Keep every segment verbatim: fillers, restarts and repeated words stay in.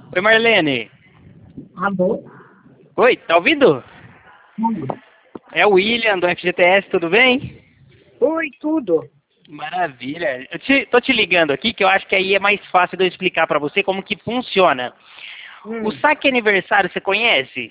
Oi, Marlene. Alô? Oi, tá ouvindo? Hum. É o William do F G T S, tudo bem? Oi, tudo. Maravilha. Eu te, tô te ligando aqui que eu acho que aí é mais fácil de eu explicar para você como que funciona. O Hum, saque aniversário você conhece?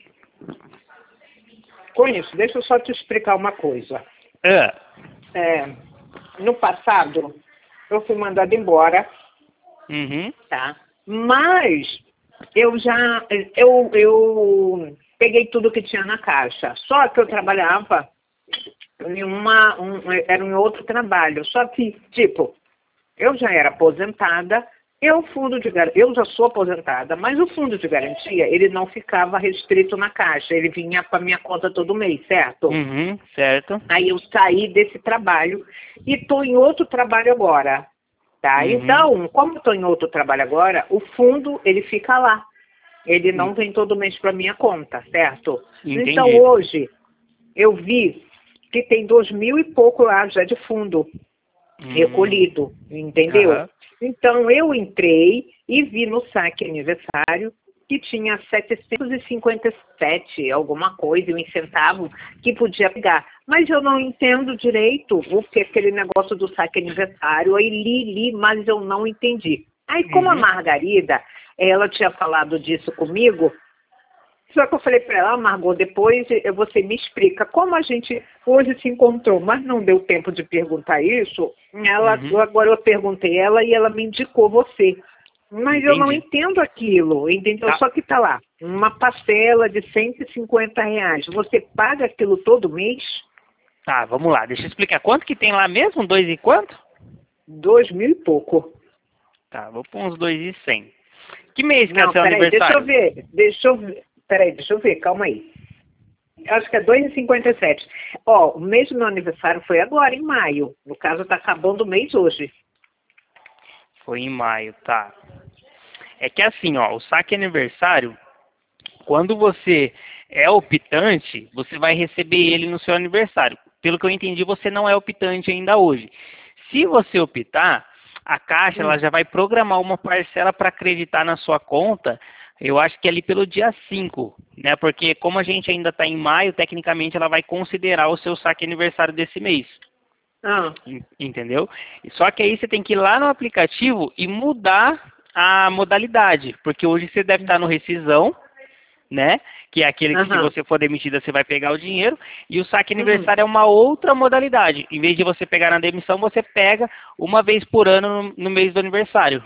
conheço. Deixa eu só te explicar uma coisa. Ah, É, no passado, eu fui mandada embora, uhum, tá? Mas eu já eu, eu peguei tudo que tinha na caixa. Só que eu trabalhava em uma um, era um outro trabalho. Só que, tipo, eu já era aposentada, e o fundo de gar- eu já sou aposentada, mas o fundo de garantia, ele não ficava restrito na caixa, ele vinha para minha conta todo mês, certo? uhum, certo. Aí eu saí desse trabalho e estou em outro trabalho agora, tá? Uhum, Então, como estou em outro trabalho agora, o fundo, ele fica lá. Ele en- não vem todo mês para minha conta, certo? Então, entendi. hoje, eu vi que tem dois mil e pouco lá já de fundo Hum, recolhido, entendeu? aham. Então eu entrei e vi no saque aniversário que tinha setecentos e cinquenta e sete, alguma coisa, um centavo, que podia pegar. Mas eu não entendo direito o que é aquele negócio do saque aniversário. Aí li, li, mas eu não entendi. Aí como a Uhum. Margarida, ela tinha falado disso comigo, só que eu falei para ela, ah, Margot, depois eh, você me explica como a gente hoje se encontrou, mas não deu tempo de perguntar isso. Ela, Uhum. agora eu perguntei ela e ela me indicou você. Mas eu não Entendi. entendo aquilo, entendeu? Tá, Só que tá lá, uma parcela de cento e cinquenta reais. Você paga aquilo todo mês? tá, vamos lá. Deixa eu explicar. Quanto que tem lá mesmo? Dois e quanto? Dois mil e pouco. Tá, vou pôr uns dois e cem. Que mês que é o Não, seu peraí, deixa eu aniversário? ver. Deixa eu ver. Peraí, deixa eu ver, calma aí. Eu acho que é dois e cinquenta e sete. Ó, o mês do meu aniversário foi agora, em maio. No caso, tá acabando o mês hoje. Foi em maio, tá. É que assim, ó, o saque aniversário, quando você é optante, você vai receber ele no seu aniversário. Pelo que eu entendi, você não é optante ainda hoje. Se você optar, a Caixa ela Hum. já vai programar uma parcela para acreditar na sua conta, eu acho que ali pelo dia cinco, né? Porque como a gente ainda está em maio, tecnicamente ela vai considerar o seu saque aniversário desse mês. Ah, En- Entendeu? E Só que aí você tem que ir lá no aplicativo e mudar a modalidade, porque hoje você deve estar no rescisão, né? Que é aquele que se aham. você for demitida você vai pegar o dinheiro, e o saque Uhum. aniversário é uma outra modalidade. Em vez de você pegar na demissão, você pega uma vez por ano no, no mês do aniversário.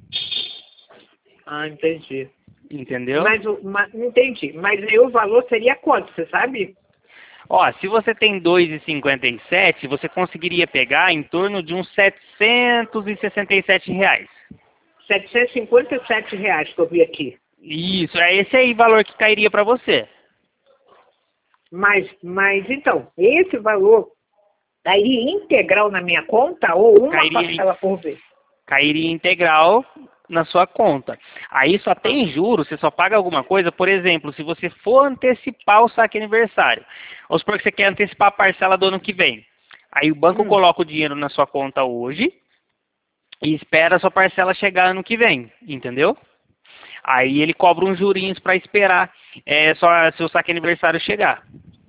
Ah, entendi. Entendeu? Mas, o, mas, entendi. Mas aí o valor seria quanto, você sabe? Ó, se você tem dois e cinquenta e sete, você conseguiria pegar em torno de uns setecentos e sessenta e sete reais. Setecentos e e cinquenta e sete reais que eu vi aqui. Isso, é esse aí o valor que cairia para você. Mas, mas então, esse valor daí integral na minha conta ou uma Cairia, em- parcela por vez? cairia integral na sua conta. Aí só tem juros, você só paga alguma coisa, por exemplo, se você for antecipar o saque aniversário. Vamos supor que você quer antecipar a parcela do ano que vem. Aí o banco Hum. coloca o dinheiro na sua conta hoje e espera a sua parcela chegar ano que vem, entendeu? Aí ele cobra uns jurinhos para esperar é, só seu saque aniversário chegar.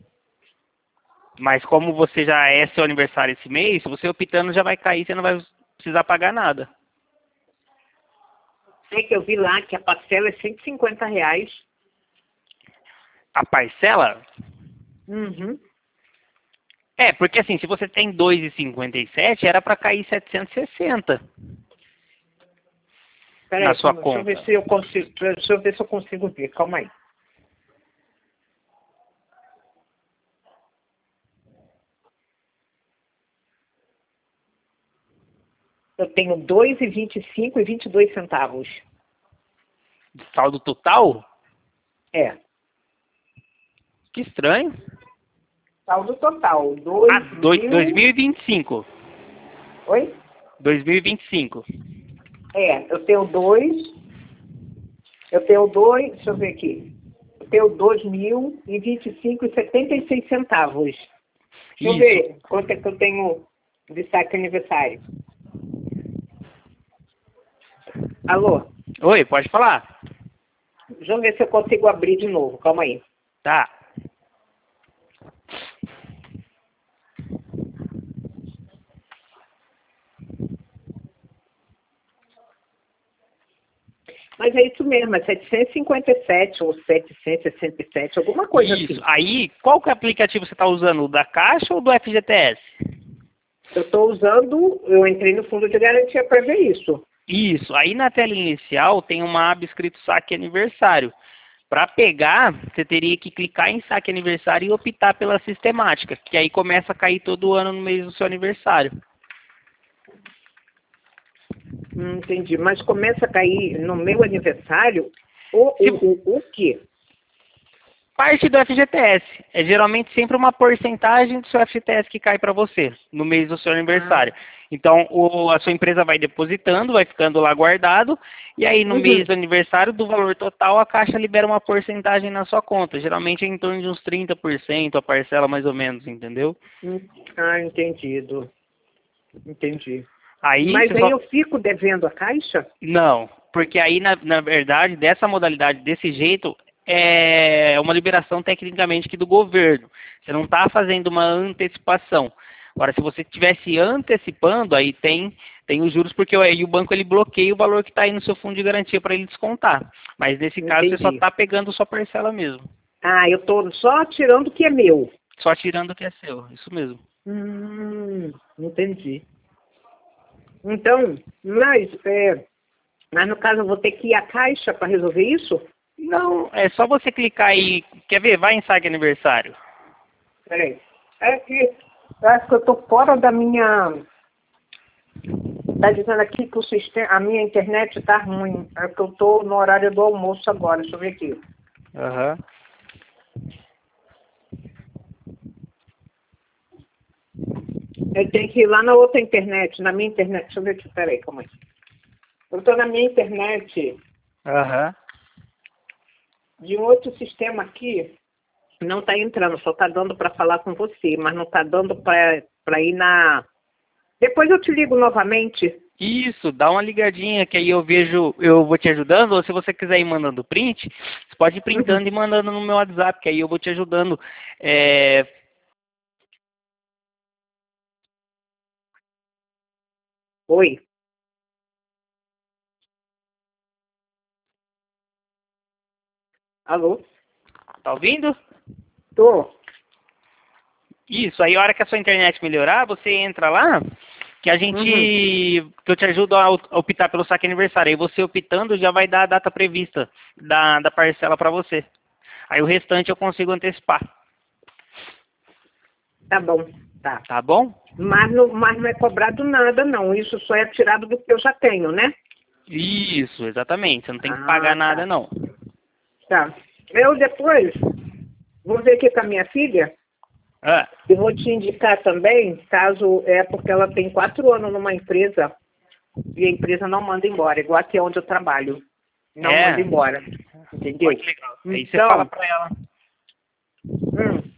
Mas como você já é seu aniversário esse mês, se você optando já vai cair, você não vai precisar pagar nada. Sei que eu vi lá que a parcela é cento e cinquenta reais. A parcela? Uhum. É, porque assim, se você tem dois e cinquenta e sete, era para cair setecentos e sessenta na Peraí, sua calma, deixa eu ver conta. se eu consigo, deixa eu ver se eu consigo ver, calma aí. Eu tenho dois e vinte e cinco e vinte e dois centavos. Saldo total? É, Que estranho. saldo total, Ah, dois dois- mil... 2025. Oi? dois mil e vinte e cinco. É, eu tenho dois, eu tenho dois, deixa eu ver aqui. Eu tenho dois mil e vinte e cinco e setenta e seis centavos. Deixa eu Isso. ver quanto é que eu tenho de saque aniversário. Alô? Oi, pode falar. Deixa eu ver se eu consigo abrir de novo. Calma aí. Tá. Mas é isso mesmo, é setecentos e cinquenta e sete ou setecentos e sessenta e sete, alguma coisa Isso. assim. Aí, qual que é o aplicativo você está usando? O da Caixa ou do F G T S? Eu estou usando, eu entrei no fundo de garantia para ver isso. Isso. Aí na tela inicial tem uma aba escrito saque aniversário. Para pegar, você teria que clicar em saque aniversário e optar pela sistemática, que aí começa a cair todo ano no mês do seu aniversário. Hum, entendi. Mas começa a cair no meu aniversário o, Se- o, o, o quê? Parte do F G T S. É geralmente sempre uma porcentagem do seu F G T S que cai para você no mês do seu aniversário. Então, o- a sua empresa vai depositando, vai ficando lá guardado, e aí no Uhum. mês do aniversário, do valor total, a Caixa libera uma porcentagem na sua conta. Geralmente é em torno de uns trinta por cento a parcela mais ou menos, entendeu? Hum, Ah, entendido. Entendi. Aí Mas você aí só... eu fico devendo a Caixa? Não, porque aí, na, na verdade, dessa modalidade, desse jeito, é uma liberação tecnicamente aqui do governo. Você não está fazendo uma antecipação. Agora, se você estivesse antecipando, aí tem, tem os juros, porque aí o banco ele bloqueia o valor que está aí no seu fundo de garantia para ele descontar. Mas nesse caso, você só Entendi. está pegando sua parcela mesmo. Ah, eu estou só tirando o que é meu. Só tirando o que é seu, isso mesmo. Hum, entendi. Então, mas, é, mas no caso eu vou ter que ir à Caixa para resolver isso? Não, é só você clicar aí. Quer ver? Vai em saque aniversário. Peraí. É que eu acho que eu estou fora da minha... Está dizendo aqui que o sistema, a minha internet está ruim. É que eu estou no horário do almoço agora. Deixa eu ver aqui. Aham. Eu tenho que ir lá na outra internet, na minha internet. Deixa eu ver aqui, peraí, calma aí. Eu estou na minha internet Aham. de um outro sistema aqui. Não está entrando, só está dando para falar com você, mas não está dando para ir na... Depois eu te ligo novamente. Isso, dá uma ligadinha que aí eu vejo, eu vou te ajudando, ou se você quiser ir mandando print, você pode ir printando e mandando no meu WhatsApp, que aí eu vou te ajudando. É... Oi. Alô? Tá ouvindo? Tô. Isso, aí a hora que a sua internet melhorar, você entra lá, que a gente, Uhum. que eu te ajudo a op- optar pelo saque aniversário. Aí você optando já vai dar a data prevista da, da parcela para você. Aí o restante eu consigo antecipar, Tá bom, tá. tá bom? Mas não, mas não é cobrado nada, não. Isso só é tirado do que eu já tenho, né? Isso, exatamente. Você não tem que pagar Ah, nada, tá. não. Tá. Eu depois vou ver aqui com a minha filha. Ah, Eu vou te indicar também, caso é porque ela tem quatro anos numa empresa e a empresa não manda embora, igual aqui onde eu trabalho. Não é. manda embora. Entendeu? Olha que legal. Aí você Então, fala pra ela. hum,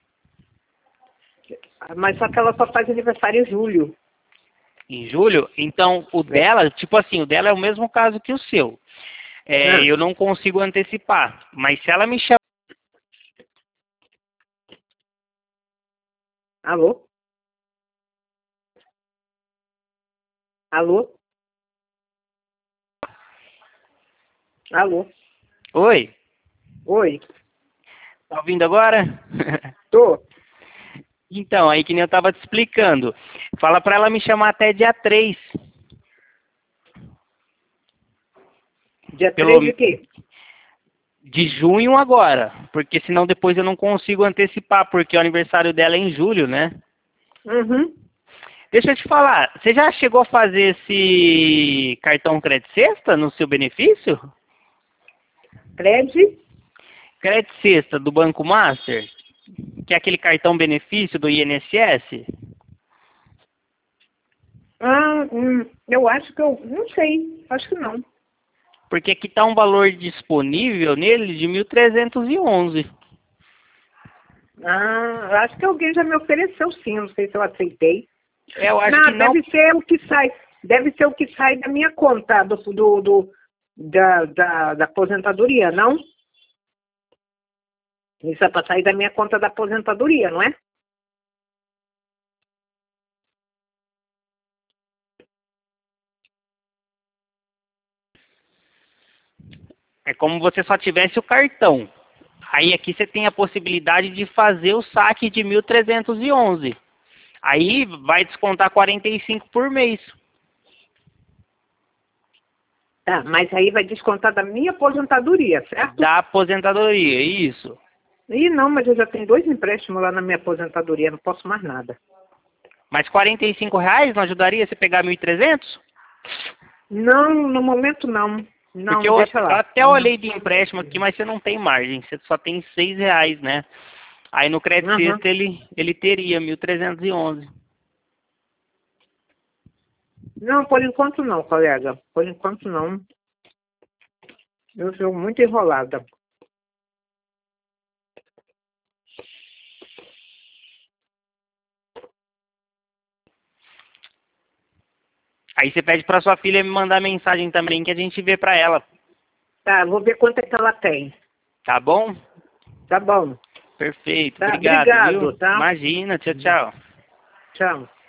mas só que ela só faz aniversário em julho. Em julho, então o É. dela, tipo assim, o dela é o mesmo caso que o seu. É, Ah, eu não consigo antecipar, mas se ela me chamar, alô? Alô? Alô? oi, Oi? tá ouvindo agora? Tô. Então, aí que nem eu tava te explicando, fala pra ela me chamar até dia três. Dia Pelo, três de quê? de junho agora, porque senão depois eu não consigo antecipar, porque o aniversário dela é em julho, né? Uhum. Deixa eu te falar, você já chegou a fazer esse cartão Crédito Sexta no seu benefício? Crédito? Crédito Sexta do Banco Master, que é aquele cartão benefício do I N S S? Ah, hum, eu acho que eu... Não sei. Acho que não. Porque aqui está um valor disponível nele de mil trezentos e onze. Ah, acho que alguém já me ofereceu sim. Não sei se eu aceitei. Eu acho Não, que não. deve ser o que sai. Deve ser o que sai da minha conta, do, do, do, da, da, da aposentadoria, não? Isso é para sair da minha conta da aposentadoria, não é? É como se você só tivesse o cartão. Aí aqui você tem a possibilidade de fazer o saque de mil trezentos e onze. Aí vai descontar quarenta e cinco por mês. Tá, mas aí vai descontar da minha aposentadoria, certo? Da aposentadoria, isso. Ih, não, mas eu já tenho dois empréstimos lá na minha aposentadoria, não posso mais nada. Mas quarenta e cinco reais não ajudaria você pegar mil e trezentos? Não, no momento não. Não, Porque eu, deixa eu lá. até olhei de empréstimo aqui, mas você não tem margem. Você só tem seis reais, né? Aí no crédito Uhum. sexta ele, ele teria mil trezentos e onze. Não, por enquanto não, colega. Por enquanto não. Eu sou muito enrolada. Aí você pede pra sua filha me mandar mensagem também que a gente vê pra ela. Tá, vou ver quanto é que ela tem. Tá bom? Tá bom. Perfeito. Tá, Obrigado, obrigado, viu? tá? Imagina. Tchau, tchau. Tchau.